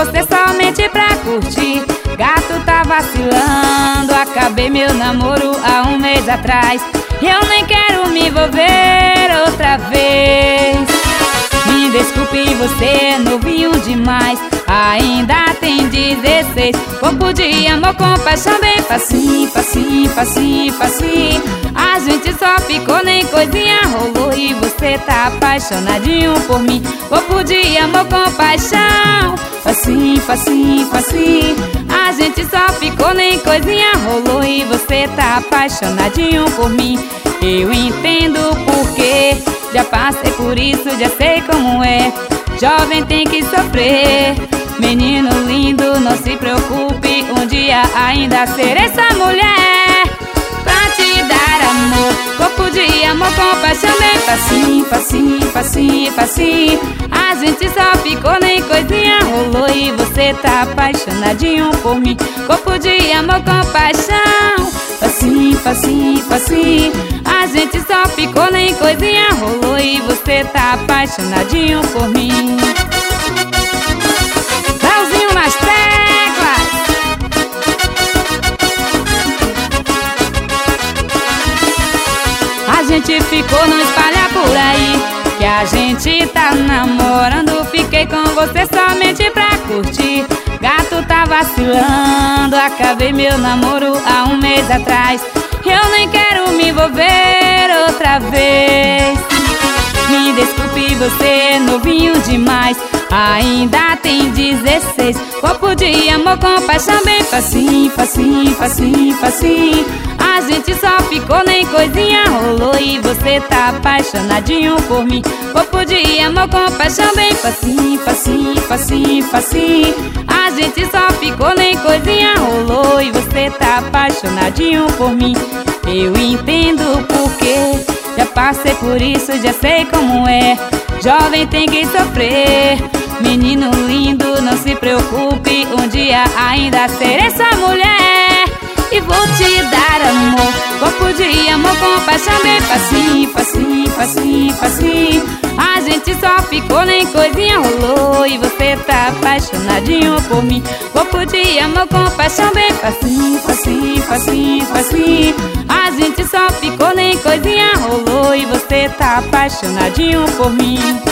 você somente pra curtir. Gato tá vacilando, acabei meu namoro há um mês atrás. Eu nem quero me envolver outra vez. Me desculpe, você é novinho demais, ainda tem 16. Corpo de amor, compaixão, bem facinho, facinho, facinho, facinho. A gente só ficou, nem coisinha rolou, e você tá apaixonadinho por mim. Corpo de amor, compaixão, facinho, facinho, facinho. A gente só ficou, nem coisinha rolou, e você tá apaixonadinho por mim. Eu entendo o porquê, já passei por isso, já sei como é. Jovem tem que sofrer. Menino lindo, não se preocupe, um dia ainda serei essa mulher pra te dar amor. Corpo de amor, compaixão, bem facinho, facinho, facinho, facinho. A gente só ficou, nem coisinha rolou, e você tá apaixonadinho por mim. Corpo de amor, compaixão, facinho, facinho, facinho. A gente só ficou, nem coisinha rolou, e você tá apaixonadinho por mim. Raulzinho nas teclas. A gente ficou, não espalha por aí que a gente tá namorando. Fiquei com você somente pra curtir. Gato tá vacilando, acabei meu namoro há um mês atrás. Eu nem quero me envolver outra vez. Me desculpe, você é novinho demais, ainda tem 16. Corpo de amor, compaixão, bem facinho, facinho, facinho, facinho. A gente só ficou, nem coisinha rolou, e você tá apaixonadinho por mim. Corpo de amor, compaixão, bem facinho, facinho, facinho, facinho. A gente só ficou, nem coisinha rolou, e você tá apaixonadinho por mim. Eu entendo o porquê, já passei por isso, já sei como é. Jovem tem que sofrer. Menino lindo, não se preocupe, um dia ainda serei essa mulher e vou te dar amor. Corpo de amor, compaixão, bem facinho, facinho, facinho, facinho. A gente só ficou, nem coisinha rolou, e você tá apaixonadinho por mim. Corpo de amor, compaixão, bem facinho, facinho, facinho, facinho. A gente só ficou, nem coisinha rolou, e você tá apaixonadinho por mim.